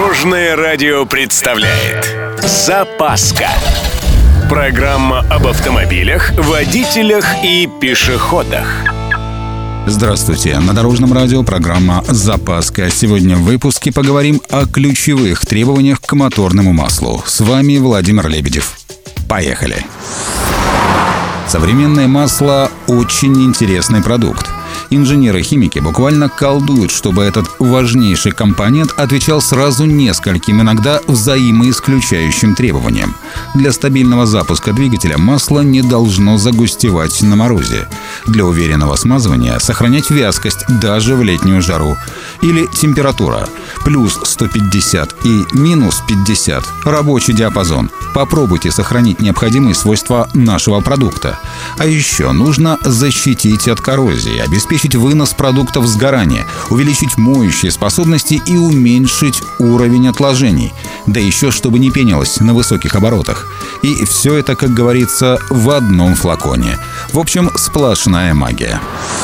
Дорожное радио представляет «Запаска». Программа об автомобилях, водителях и пешеходах. Здравствуйте! На Дорожном радио программа «Запаска». Сегодня в выпуске поговорим о ключевых требованиях к моторному маслу. С вами Владимир Лебедев. Поехали! Современное масло – очень интересный продукт. Инженеры-химики буквально колдуют, чтобы этот важнейший компонент отвечал сразу нескольким, иногда взаимоисключающим требованиям. Для стабильного запуска двигателя масло не должно загустевать на морозе. Для уверенного смазывания сохранять вязкость даже в летнюю жару. Или температура плюс 150 и минус 50 – рабочий диапазон. Попробуйте сохранить необходимые свойства нашего продукта. А еще нужно защитить от коррозии, обеспечить вынос продуктов сгорания, увеличить моющие способности и уменьшить уровень отложений. Да еще чтобы не пенилось на высоких оборотах. И все это, как говорится, в одном флаконе. В общем, сплошная магия.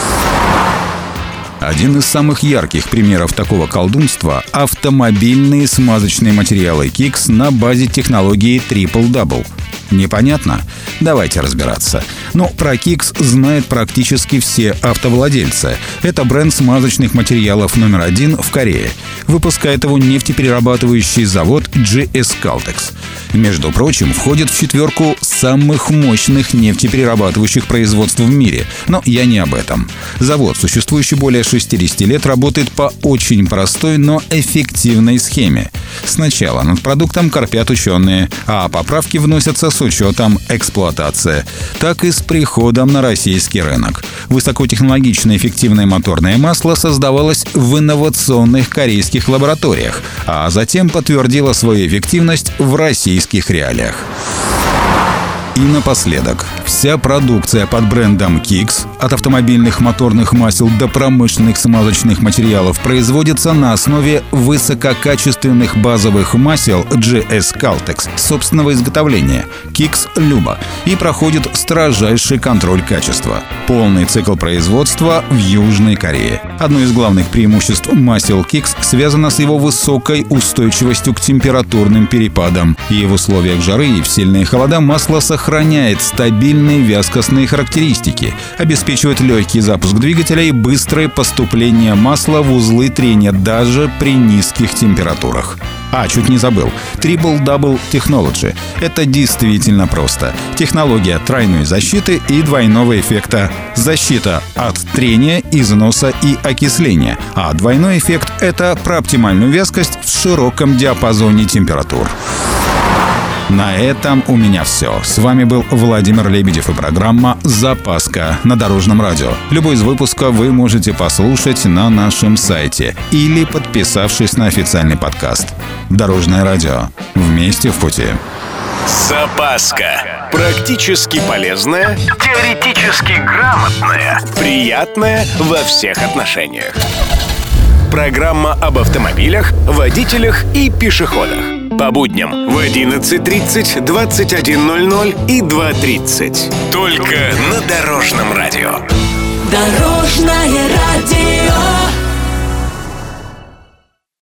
Один из самых ярких примеров такого колдунства – автомобильные смазочные материалы Kix на базе технологии Triple Double. Непонятно? Давайте разбираться. Про Kix знают практически все автовладельцы. Это бренд смазочных материалов номер 1 в Корее. Выпускает его нефтеперерабатывающий завод GS Caltex. Между прочим, входит в четверку самых мощных нефтеперерабатывающих производств в мире. Но я не об этом. Завод, существующий более 60 лет, работает по очень простой, но эффективной схеме. Сначала над продуктом корпят ученые, а поправки вносятся с учетом эксплуатации. Так и с приходом на российский рынок. Высокотехнологичное эффективное моторное масло создавалось в инновационных корейских лабораториях, а затем подтвердило свою эффективность в российских реалиях. И напоследок, вся продукция под брендом Kix, от автомобильных моторных масел до промышленных смазочных материалов, производится на основе высококачественных базовых масел GS Caltex собственного изготовления Kix Luba и проходит строжайший контроль качества. Полный цикл производства в Южной Корее. Одно из главных преимуществ масел Kix связано с его высокой устойчивостью к температурным перепадам. И в условиях жары и в сильные холода масло сохраняет стабильные вязкостные характеристики, обеспечивает легкий запуск двигателя и быстрое поступление масла в узлы трения даже при низких температурах. Чуть не забыл. Triple Double Technology. Это действительно просто. Технология тройной защиты и двойного эффекта. Защита от трения, износа и окисления. А двойной эффект – это про оптимальную вязкость в широком диапазоне температур. На этом у меня все. С вами был Владимир Лебедев и программа «Запаска» на Дорожном радио. Любой из выпусков вы можете послушать на нашем сайте или подписавшись на официальный подкаст. Дорожное радио. Вместе в пути. Запаска. Практически полезная, теоретически грамотная, приятная во всех отношениях. Программа об автомобилях, водителях и пешеходах. По будням в 11:30, 21:00 и 2:30. Только на Дорожном радио. Дорожное радио.